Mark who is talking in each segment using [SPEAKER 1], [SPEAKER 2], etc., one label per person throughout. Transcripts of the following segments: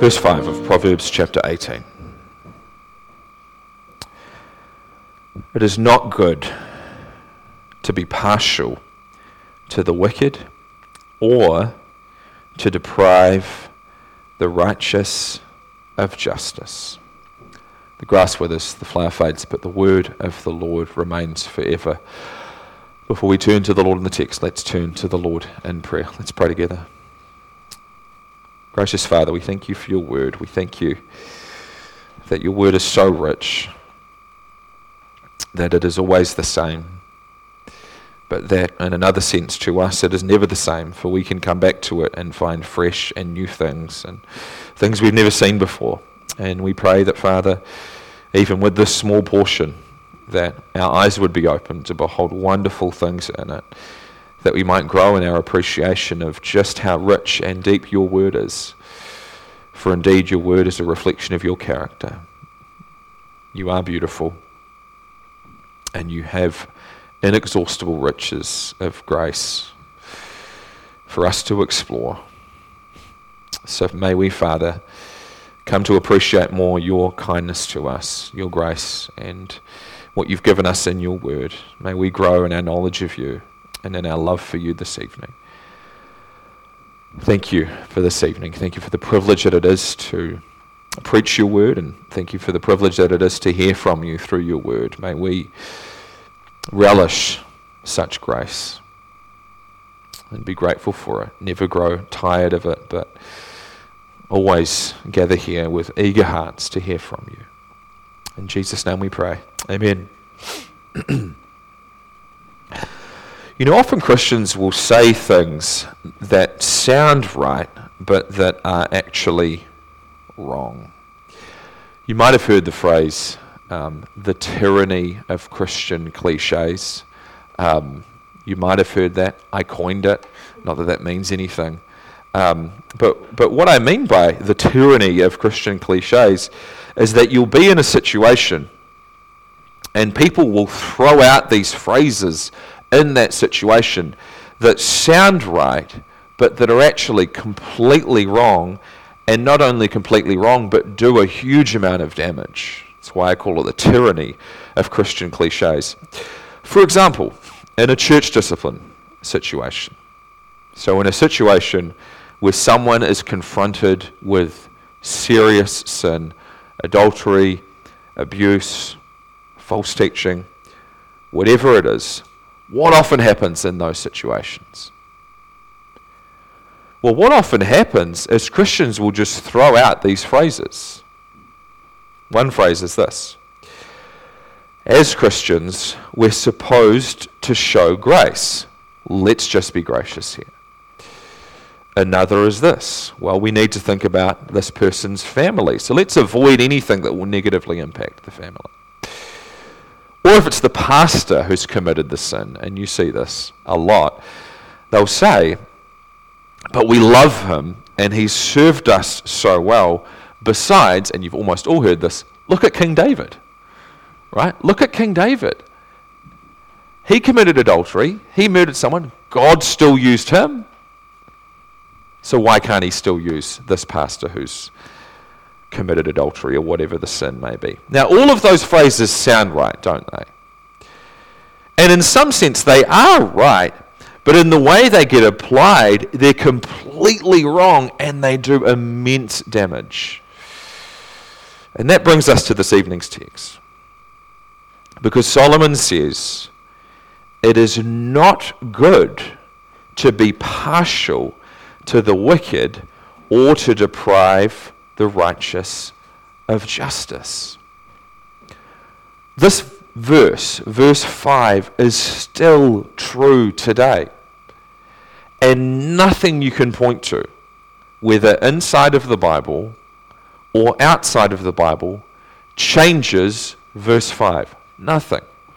[SPEAKER 1] Verse 5 of Proverbs chapter 18. It is not good to be partial to the wicked or to deprive the righteous of justice. The grass withers, the flower fades, but the word of the Lord remains forever. Before we turn to the Lord in the text, let's turn to the Lord in prayer. Let's pray together. Gracious Father, we thank you for your word. We thank you that your word is so rich, that it is always the same, but that in another sense to us it is never the same, for we can come back to it and find fresh and new things and things we've never seen before. And we pray that, Father, even with this small portion, that our eyes would be open to behold wonderful things in it, that we might grow in our appreciation of just how rich and deep your word is. For indeed your word is a reflection of your character. You are beautiful, and you have inexhaustible riches of grace for us to explore. So may we, Father, come to appreciate more your kindness to us, your grace, and what you've given us in your word. May we grow in our knowledge of you and in our love for you this evening. Thank you for this evening. Thank you for the privilege that it is to preach your word, and thank you for the privilege that it is to hear from you through your word. May we relish such grace and be grateful for it. Never grow tired of it, but always gather here with eager hearts to hear from you. In Jesus' name we pray. Amen. You know, often Christians will say things that sound right, but that are actually wrong. You might have heard the phrase, the tyranny of Christian cliches. You might have heard that. I coined it. Not that that means anything. But what I mean by the tyranny of Christian cliches is that you'll be in a situation and people will throw out these phrases in that situation that sound right, but that are actually completely wrong, and not only completely wrong, but do a huge amount of damage. That's why I call it the tyranny of Christian cliches. For example, in a church discipline situation. So in a situation where someone is confronted with serious sin, adultery, abuse, false teaching, whatever it is, what often happens in those situations? Well, what often happens is Christians will just throw out these phrases. One phrase is this: as Christians, we're supposed to show grace. Let's just be gracious here. Another is this: well, we need to think about this person's family, so let's avoid anything that will negatively impact the family. Or if it's the pastor who's committed the sin, and you see this a lot, they'll say, but we love him and he's served us so well. Besides, and you've almost all heard this, look at King David, right? Look at King David. He committed adultery, he murdered someone, God still used him. So why can't he still use this pastor who's committed adultery or whatever the sin may be? Now, all of those phrases sound right, don't they? And in some sense, they are right, but in the way they get applied, they're completely wrong and they do immense damage. And that brings us to this evening's text. Because Solomon says, it is not good to be partial to the wicked or to deprive the righteous of justice. This verse 5, is still true today. And nothing you can point to, whether inside of the Bible or outside of the Bible, changes verse 5. Nothing.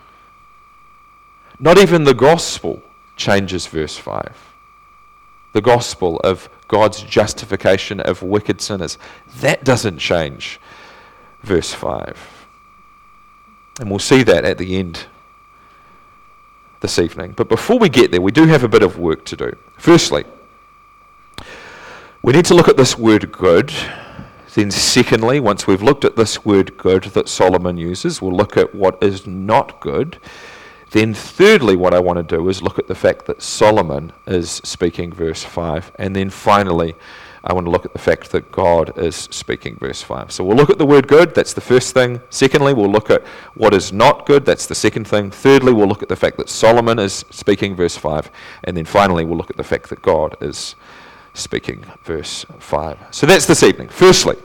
[SPEAKER 1] Not even the gospel changes verse 5. The gospel of God's justification of wicked sinners. That doesn't change verse 5. And we'll see that at the end this evening. But before we get there, we do have a bit of work to do. Firstly, we need to look at this word good Then secondly, once we've looked at this word good that Solomon uses, we'll look at what is not good. Then thirdly, what I want to do is look at the fact that Solomon is speaking, verse 5. And then finally, I want to look at the fact that God is speaking, verse 5. So we'll look at the word good, that's the first thing. Secondly, we'll look at what is not good, that's the second thing. Thirdly, we'll look at the fact that Solomon is speaking, verse 5. And then finally, we'll look at the fact that God is speaking, verse 5. So that's this evening. Firstly,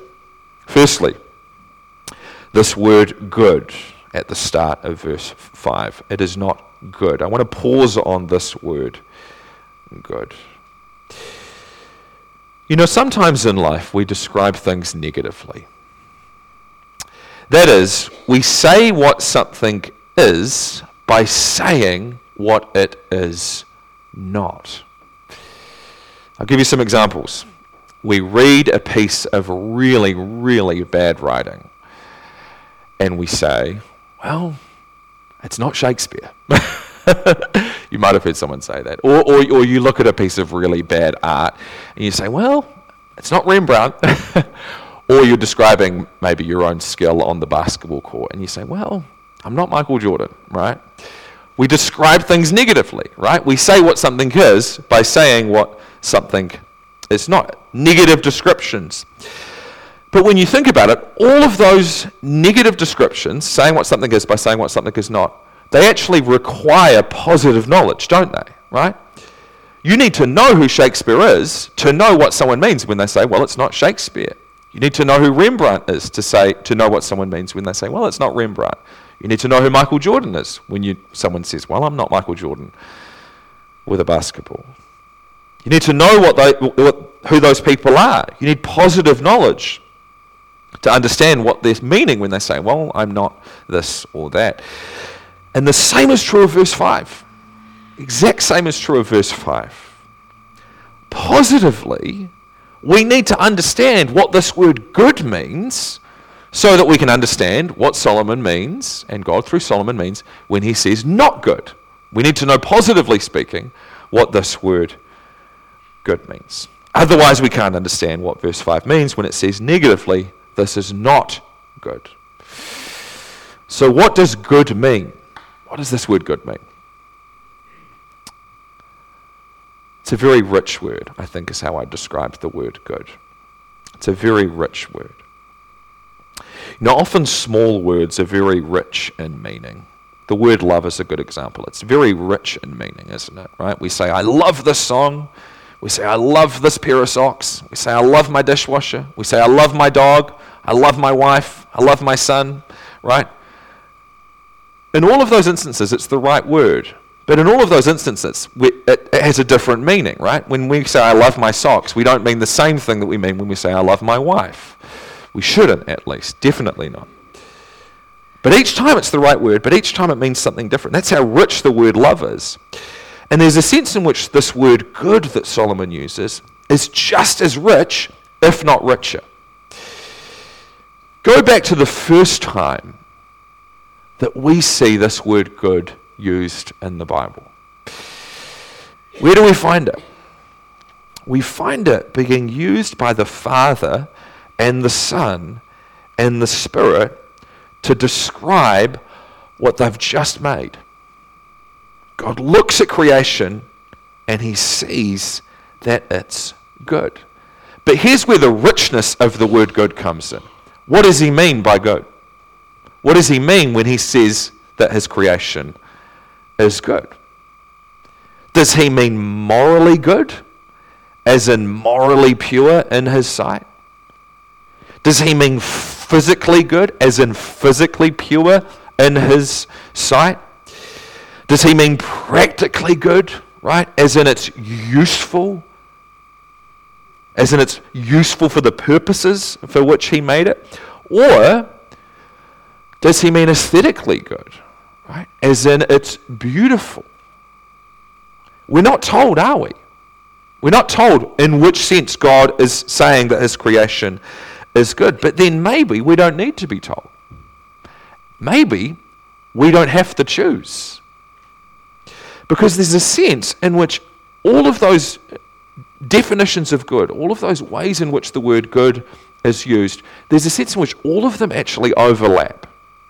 [SPEAKER 1] this word good at the start of verse 5. It is not good. I want to pause on this word, good. You know, sometimes in life we describe things negatively. That is, we say what something is by saying what it is not. I'll give you some examples. We read a piece of really, really bad writing, and we say, well, it's not Shakespeare. You might have heard someone say that. Or you look at a piece of really bad art, and you say, well, it's not Rembrandt. Or you're describing maybe your own skill on the basketball court, and you say, well, I'm not Michael Jordan, right? We describe things negatively, right? We say what something is by saying what something is not. Negative descriptions. But when you think about it, all of those negative descriptions, saying what something is by saying what something is not, they actually require positive knowledge, don't they, right? You need to know who Shakespeare is to know what someone means when they say, well, it's not Shakespeare. You need to know who Rembrandt is to know what someone means when they say, well, it's not Rembrandt. You need to know who Michael Jordan is when someone says, well, I'm not Michael Jordan with a basketball. You need to know who those people are. You need positive knowledge to understand what they're meaning when they say, well, I'm not this or that. And the same is true of verse 5. Exact same is true of verse 5. Positively, we need to understand what this word good means so that we can understand what Solomon means, and God through Solomon means, when he says not good. We need to know, positively speaking, what this word good means. Otherwise, we can't understand what verse 5 means when it says negatively, this is not good. So what does good mean? What does this word good mean? It's a very rich word, I think is how I described the word good. It's a very rich word. You know, often small words are very rich in meaning. The word love is a good example. It's very rich in meaning, isn't it? Right? We say, I love this song. We say, I love this pair of socks. We say, I love my dishwasher. We say, I love my dog. I love my wife. I love my son. Right? In all of those instances, it's the right word. But in all of those instances, it has a different meaning, right? When we say, I love my socks, we don't mean the same thing that we mean when we say, I love my wife. We shouldn't, at least. Definitely not. But each time it's the right word, but each time it means something different. That's how rich the word love is. And there's a sense in which this word good that Solomon uses is just as rich, if not richer. Go back to the first time that we see this word good used in the Bible. Where do we find it? We find it being used by the Father and the Son and the Spirit to describe what they've just made. God looks at creation and he sees that it's good. But here's where the richness of the word good comes in. What does he mean by good? What does he mean when he says that his creation is good? Does he mean morally good, as in morally pure in his sight? Does he mean physically good, as in physically pure in his sight? Does he mean practically good, right, as in it's useful? As in it's useful for the purposes for which he made it? Or does he mean aesthetically good, right, as in it's beautiful? We're not told, are we? We're not told in which sense God is saying that his creation is good. But then maybe we don't need to be told. Maybe we don't have to choose. Because there's a sense in which all of those definitions of good, all of those ways in which the word good is used, there's a sense in which all of them actually overlap.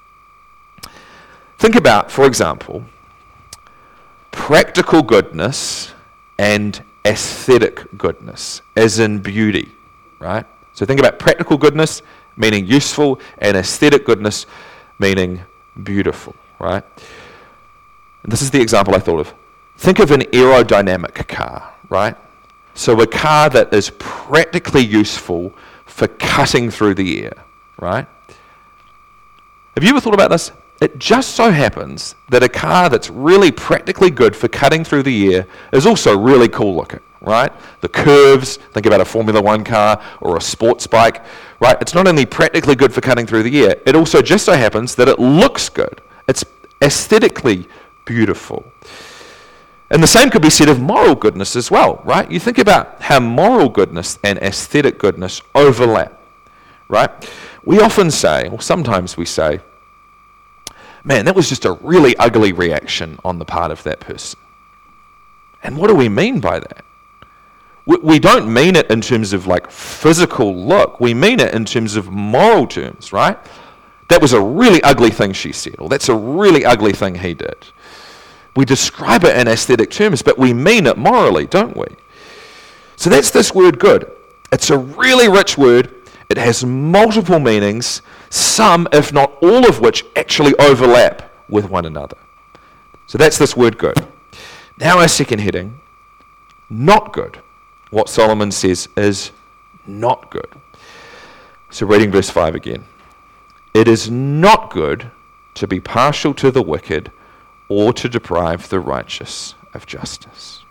[SPEAKER 1] Think about, for example, practical goodness and aesthetic goodness, as in beauty, right? So think about practical goodness, meaning useful, and aesthetic goodness, meaning beautiful, right? And this is the example I thought of. Think of an aerodynamic car, right? So a car that is practically useful for cutting through the air, right? Have you ever thought about this? It just so happens that a car that's really practically good for cutting through the air is also really cool looking, right? The curves, think about a Formula One car or a sports bike, right? It's not only practically good for cutting through the air, it also just so happens that it looks good. It's aesthetically beautiful. And the same could be said of moral goodness as well, right? You think about how moral goodness and aesthetic goodness overlap, right? We often say, or sometimes we say, man, that was just a really ugly reaction on the part of that person. And what do we mean by that? We don't mean it in terms of like physical look. We mean it in terms of moral terms, right? That was a really ugly thing she said, or that's a really ugly thing he did. We describe it in aesthetic terms, but we mean it morally, don't we? So that's this word good. It's a really rich word. It has multiple meanings, some, if not all of which, actually overlap with one another. So that's this word good. Now our second heading, not good. What Solomon says is not good. So reading verse 5 again. It is not good to be partial to the wicked or to deprive the righteous of justice.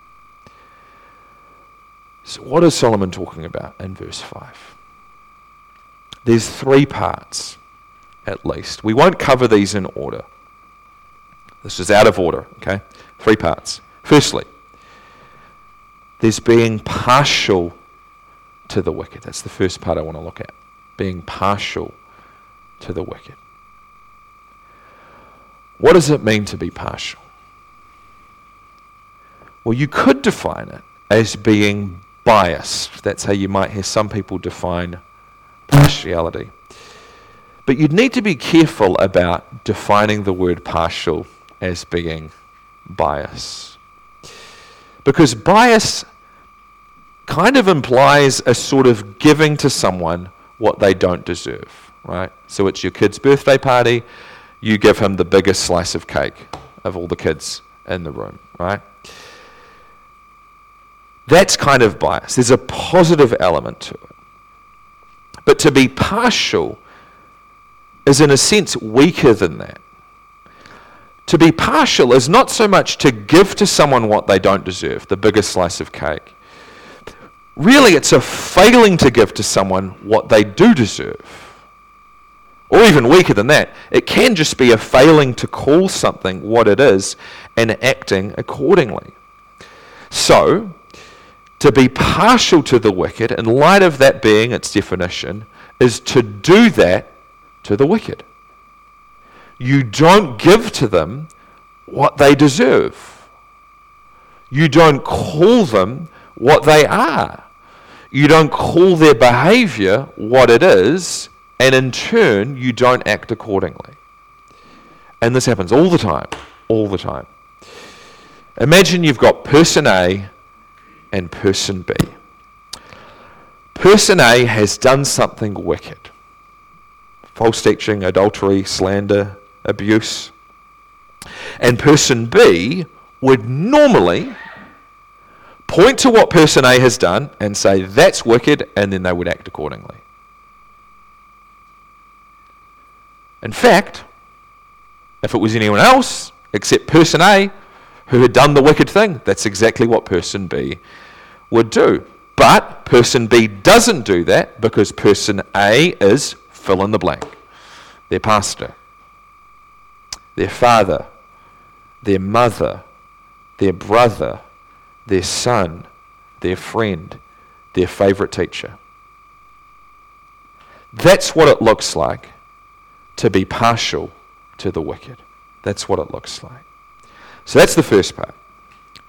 [SPEAKER 1] So what is Solomon talking about in verse 5? There's 3 parts, at least. We won't cover these in order. This is out of order, okay? 3 parts. Firstly, there's being partial to the wicked. That's the first part I want to look at. Being partial to the wicked. What does it mean to be partial? Well, you could define it as being biased. That's how you might hear some people define partiality. But you'd need to be careful about defining the word partial as being bias. Because bias kind of implies a sort of giving to someone what they don't deserve, right? So it's your kid's birthday party, you give him the biggest slice of cake of all the kids in the room, right? That's kind of bias. There's a positive element to it. But to be partial is in a sense weaker than that. To be partial is not so much to give to someone what they don't deserve, the biggest slice of cake. Really, it's a failing to give to someone what they do deserve. Or even weaker than that, it can just be a failing to call something what it is and acting accordingly. So, to be partial to the wicked, in light of that being its definition, is to do that to the wicked. You don't give to them what they deserve. You don't call them what they are. You don't call their behavior what it is, and in turn, you don't act accordingly. And this happens all the time. Imagine you've got person A and person B. Person A has done something wicked. False teaching, adultery, slander, abuse. And person B would normally point to what person A has done and say, that's wicked, and then they would act accordingly. In fact, if it was anyone else except person A who had done the wicked thing, that's exactly what person B would do. But person B doesn't do that because person A is fill in the blank. Their pastor, their father, their mother, their brother, their son, their friend, their favorite teacher. That's what it looks like to be partial to the wicked. That's what it looks like. So that's the first part,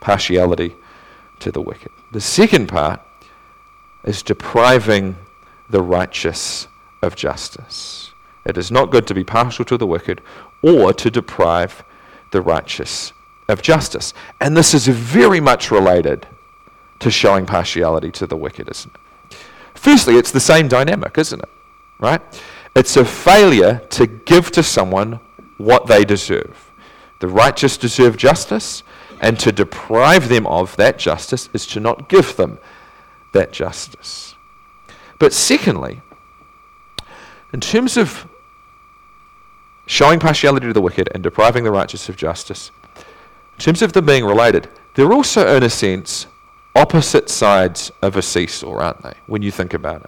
[SPEAKER 1] partiality to the wicked. The second part is depriving the righteous of justice. It is not good to be partial to the wicked or to deprive the righteous of justice. And this is very much related to showing partiality to the wicked, isn't it? Firstly, it's the same dynamic, isn't it? Right? It's a failure to give to someone what they deserve. The righteous deserve justice, and to deprive them of that justice is to not give them that justice. But secondly, in terms of showing partiality to the wicked and depriving the righteous of justice, in terms of them being related, they're also, in a sense, opposite sides of a seesaw, aren't they, when you think about it?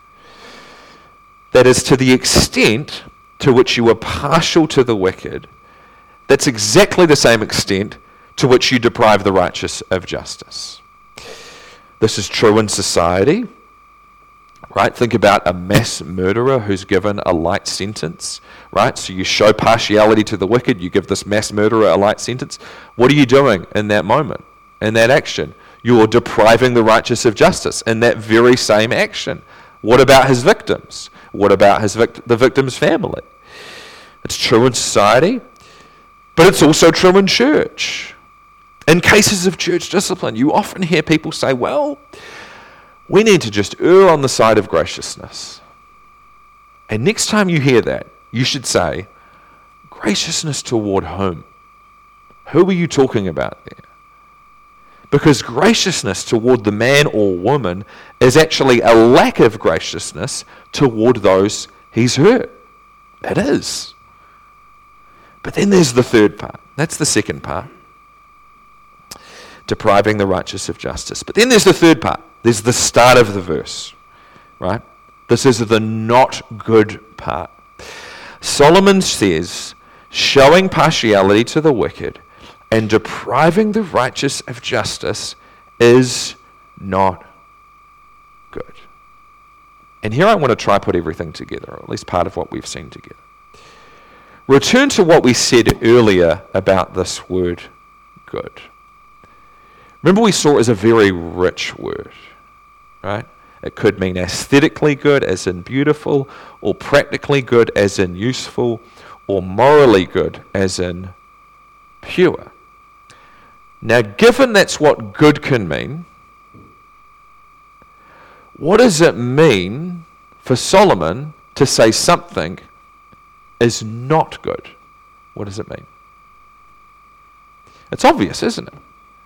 [SPEAKER 1] That is, to the extent to which you are partial to the wicked, that's exactly the same extent to which you deprive the righteous of justice. This is true in society, right? Think about a mass murderer who's given a light sentence, right? So you show partiality to the wicked, you give this mass murderer a light sentence. What are you doing in that moment, in that action? You're depriving the righteous of justice in that very same action. What about his victims? What about the victim's family? It's true in society, but it's also true in church. In cases of church discipline, you often hear people say, well, we need to just err on the side of graciousness. And next time you hear that, you should say, graciousness toward whom? Who are you talking about there? Because graciousness toward the man or woman is actually a lack of graciousness toward those he's hurt. It is. But then there's the third part. That's the second part. Depriving the righteous of justice. But then there's the third part. There's the start of the verse, right? This is the not good part. Solomon says, showing partiality to the wicked and depriving the righteous of justice is not good. And here I want to try put everything together, or at least part of what we've seen together. Return to what we said earlier about this word good. Remember, we saw it as a very rich word, right? It could mean aesthetically good, as in beautiful, or practically good, as in useful, or morally good, as in pure. Now, given that's what good can mean, what does it mean for Solomon to say something is not good? What does it mean? It's obvious, isn't it?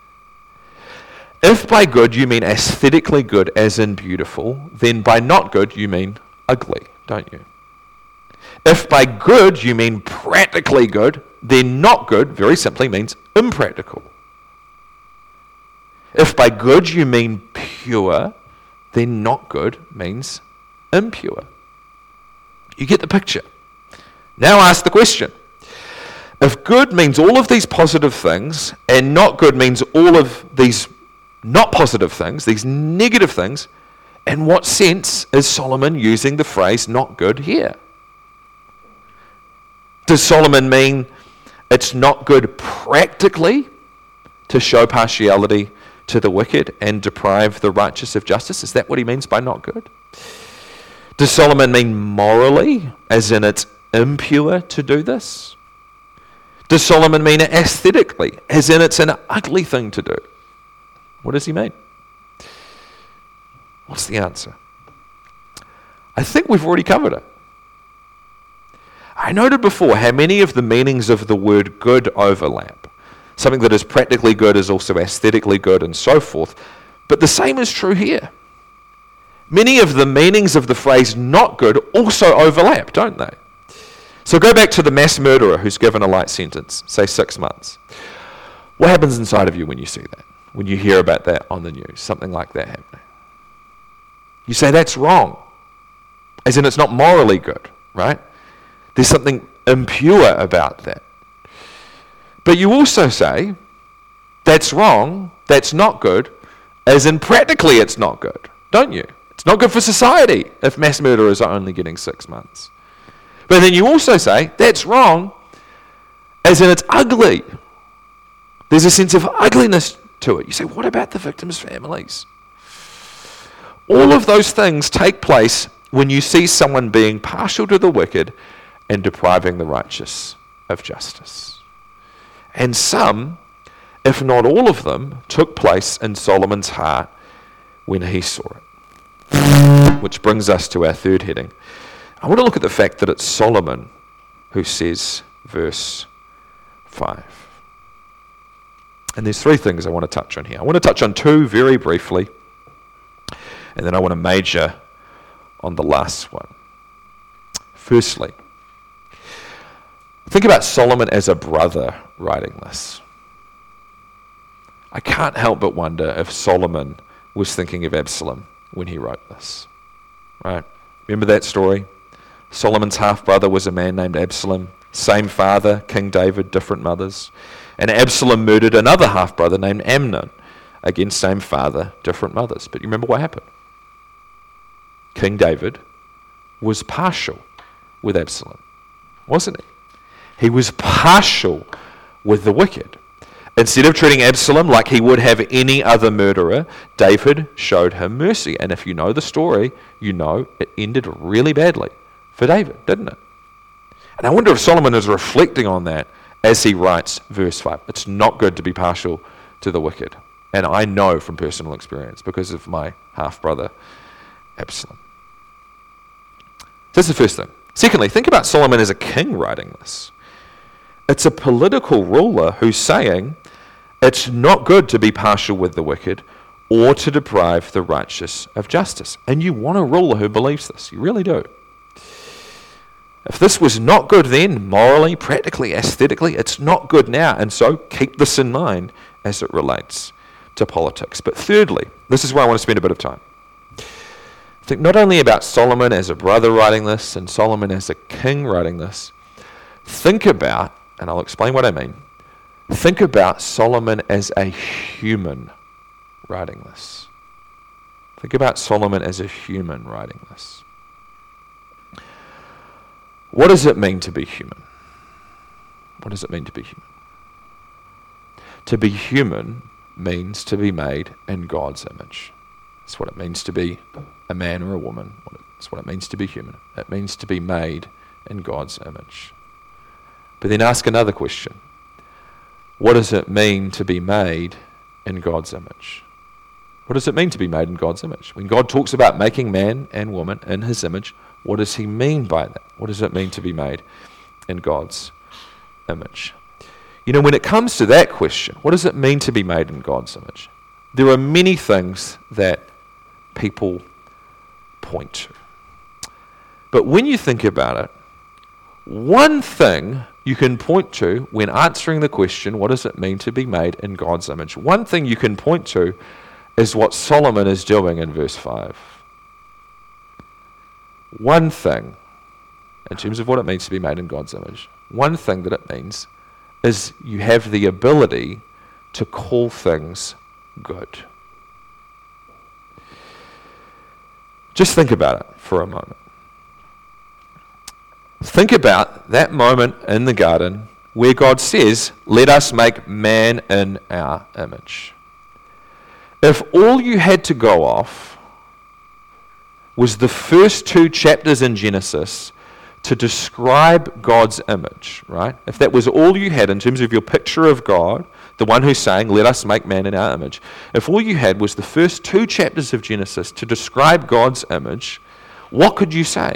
[SPEAKER 1] If by good you mean aesthetically good, as in beautiful, then by not good you mean ugly, don't you? If by good you mean practically good, then not good very simply means impractical. If by good you mean pure, then not good means impure. You get the picture. Now ask the question. If good means all of these positive things, and not good means all of these not positive things, these negative things, in what sense is Solomon using the phrase not good here? Does Solomon mean it's not good practically to show partiality to the wicked and deprive the righteous of justice? Is that what he means by not good? Does Solomon mean morally, as in it's impure to do this? Does Solomon mean aesthetically, as in it's an ugly thing to do? What does he mean? What's the answer? I think we've already covered it. I noted before how many of the meanings of the word good overlap. Something that is practically good is also aesthetically good and so forth. But the same is true here. Many of the meanings of the phrase not good also overlap, don't they? So go back to the mass murderer who's given a light sentence, say 6 months. What happens inside of you when you see that? When you hear about that on the news, something like that happening? You say that's wrong. As in it's not morally good, right? There's something impure about that. But you also say, that's wrong, that's not good, as in practically it's not good, don't you? It's not good for society if mass murderers are only getting 6 months. But then you also say, that's wrong, as in it's ugly. There's a sense of ugliness to it. You say, what about the victims' families? All of those things take place when you see someone being partial to the wicked and depriving the righteous of justice. And some, if not all of them, took place in Solomon's heart when he saw it. Which brings us to our third heading. I want to look at the fact that it's Solomon who says verse 5. And there's three things I want to touch on here. I want to touch on two very briefly, and then I want to major on the last one. Firstly, think about Solomon as a brother writing this. I can't help but wonder if Solomon was thinking of Absalom when he wrote this. Right? Remember that story? Solomon's half-brother was a man named Absalom. Same father, King David, different mothers. And Absalom murdered another half-brother named Amnon. Again, same father, different mothers. But you remember what happened? King David was partial with Absalom, wasn't he? He was partial with the wicked. Instead of treating Absalom like he would have any other murderer, David showed him mercy. And if you know the story, you know it ended really badly for David, didn't it? And I wonder if Solomon is reflecting on that as he writes verse 5. It's not good to be partial to the wicked. And I know from personal experience because of my half-brother Absalom. That's the first thing. Secondly, think about Solomon as a king writing this. It's a political ruler who's saying it's not good to be partial with the wicked or to deprive the righteous of justice. And you want a ruler who believes this. You really do. If this was not good then, morally, practically, aesthetically, it's not good now. And so keep this in mind as it relates to politics. But thirdly, this is where I want to spend a bit of time. Think not only about Solomon as a brother writing this and Solomon as a king writing this. Think about, and I'll explain what I mean, think about Solomon as a human writing this. Think about Solomon as a human writing this. What does it mean to be human? What does it mean to be human? To be human means to be made in God's image. That's what it means to be a man or a woman. That's what it means to be human. It means to be made in God's image. But then ask another question. What does it mean to be made in God's image? What does it mean to be made in God's image? When God talks about making man and woman in his image, what does he mean by that? What does it mean to be made in God's image? You know, when it comes to that question, what does it mean to be made in God's image? There are many things that people point to. But when you think about it, one thing you can point to when answering the question, what does it mean to be made in God's image? One thing you can point to is what Solomon is doing in verse 5. One thing, in terms of what it means to be made in God's image, one thing that it means is you have the ability to call things good. Just think about it for a moment. Think about that moment in the garden where God says, let us make man in our image. If all you had to go off was the first 2 chapters in Genesis to describe God's image, right? If that was all you had in terms of your picture of God, the one who's saying, let us make man in our image, if all you had was the first 2 chapters of Genesis to describe God's image, what could you say?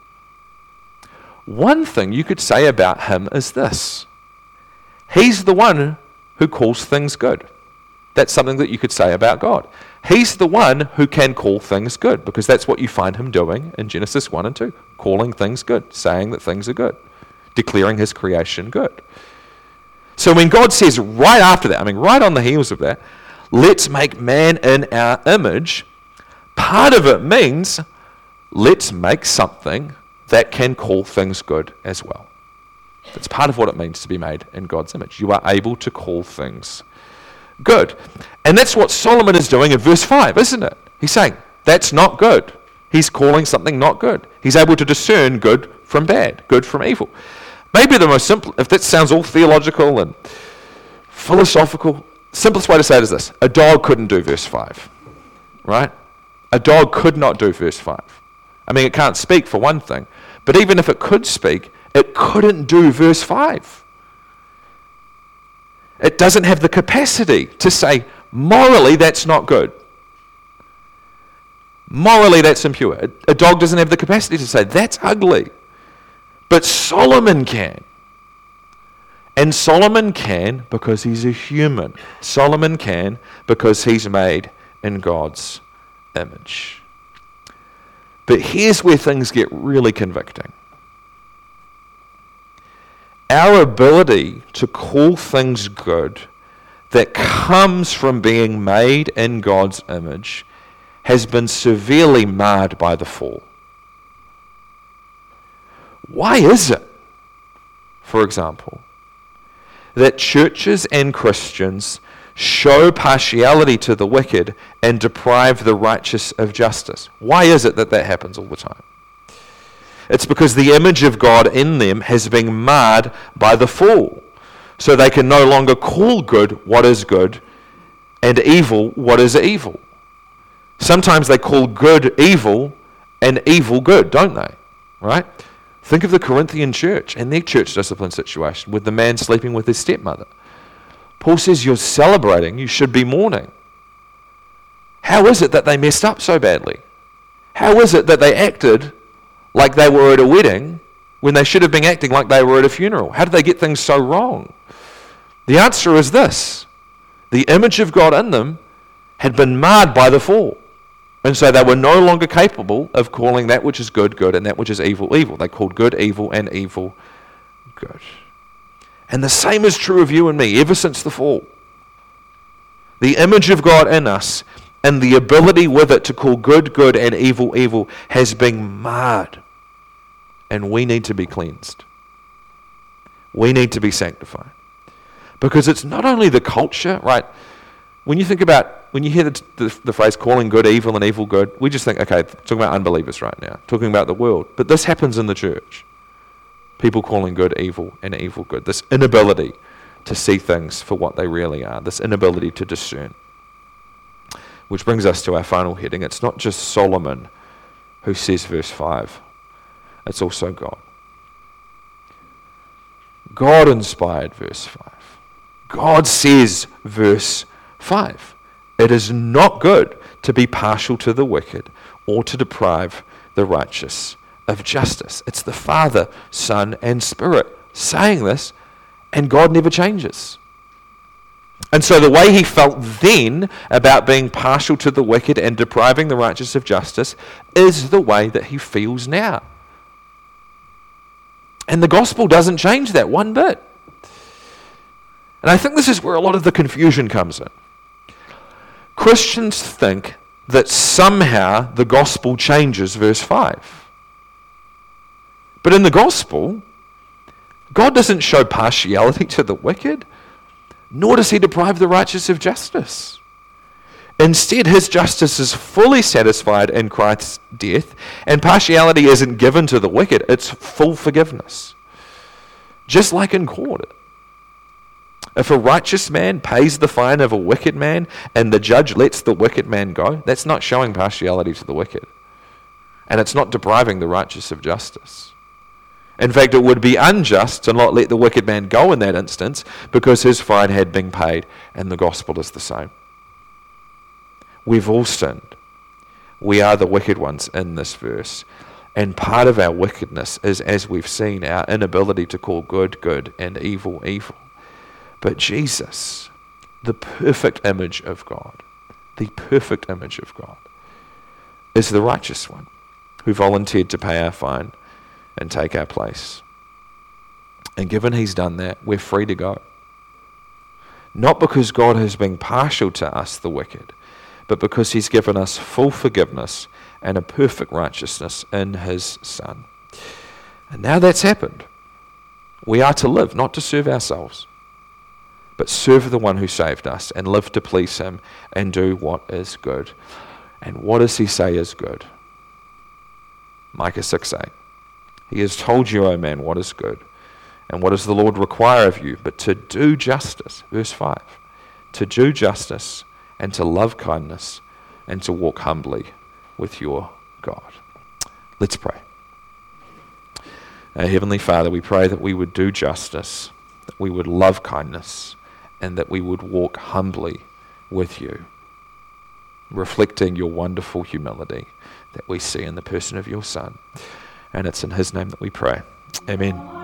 [SPEAKER 1] One thing you could say about him is this. He's the one who calls things good. That's something that you could say about God. He's the one who can call things good, because that's what you find him doing in Genesis 1 and 2, calling things good, saying that things are good, declaring his creation good. So when God says right after that, right on the heels of that, let's make man in our image, part of it means let's make something that can call things good as well. That's part of what it means to be made in God's image. You are able to call things good. And that's what Solomon is doing in verse 5, isn't it? He's saying, that's not good. He's calling something not good. He's able to discern good from bad, good from evil. Maybe the most simple, if that sounds all theological and philosophical, simplest way to say it is this. A dog couldn't do verse 5, right? A dog could not do verse 5. I mean, it can't speak for one thing. But even if it could speak, it couldn't do verse 5. It doesn't have the capacity to say, morally, that's not good. Morally, that's impure. A dog doesn't have the capacity to say, that's ugly. But Solomon can. And Solomon can because he's a human. Solomon can because he's made in God's image. But here's where things get really convicting. Our ability to call things good that comes from being made in God's image has been severely marred by the fall. Why is it, for example, that churches and Christians show partiality to the wicked and deprive the righteous of justice? Why is it that happens all the time? It's because the image of God in them has been marred by the fall. So they can no longer call good what is good and evil what is evil. Sometimes they call good evil and evil good, don't they? Right? Think of the Corinthian church and their church discipline situation with the man sleeping with his stepmother. Paul says, you're celebrating, you should be mourning. How is it that they messed up so badly? How is it that they acted like they were at a wedding when they should have been acting like they were at a funeral? How did they get things so wrong? The answer is this. The image of God in them had been marred by the fall. And so they were no longer capable of calling that which is good, good, and that which is evil, evil. They called good, evil, and evil, good. And the same is true of you and me ever since the fall. The image of God in us and the ability with it to call good, good, and evil, evil has been marred. And we need to be cleansed. We need to be sanctified. Because it's not only the culture, right? When you hear the phrase calling good evil and evil good, we just think, okay, talking about unbelievers right now, talking about the world. But this happens in the church. People calling good evil and evil good. This inability to see things for what they really are. This inability to discern. Which brings us to our final heading. It's not just Solomon who says verse 5. It's also God. God inspired verse 5. God says verse 5. It is not good to be partial to the wicked or to deprive the righteous of justice. It's the Father, Son, and Spirit saying this, and God never changes. And so the way he felt then about being partial to the wicked and depriving the righteous of justice is the way that he feels now. And the gospel doesn't change that one bit. And I think this is where a lot of the confusion comes in. Christians think that somehow the gospel changes verse 5. But in the gospel, God doesn't show partiality to the wicked, nor does he deprive the righteous of justice. Instead, his justice is fully satisfied in Christ's death, and partiality isn't given to the wicked, it's full forgiveness. Just like in court. If a righteous man pays the fine of a wicked man and the judge lets the wicked man go, that's not showing partiality to the wicked. And it's not depriving the righteous of justice. In fact, it would be unjust to not let the wicked man go in that instance because his fine had been paid, and the gospel is the same. We've all sinned. We are the wicked ones in this verse. And part of our wickedness is, as we've seen, our inability to call good, good, and evil, evil. But Jesus, the perfect image of God, is the righteous one who volunteered to pay our fine and take our place. And given he's done that, we're free to go. Not because God has been partial to us, the wicked, but because he's given us full forgiveness and a perfect righteousness in his Son. And now that's happened. We are to live, not to serve ourselves, but serve the one who saved us and live to please him and do what is good. And what does he say is good? Micah 6:8. He has told you, O man, what is good. And what does the Lord require of you? But to do justice. Verse 5. To do justice and to love kindness and to walk humbly with your God. Let's pray. Heavenly Father, we pray that we would do justice, that we would love kindness, and that we would walk humbly with you, reflecting your wonderful humility that we see in the person of your Son. And it's in his name that we pray. Amen.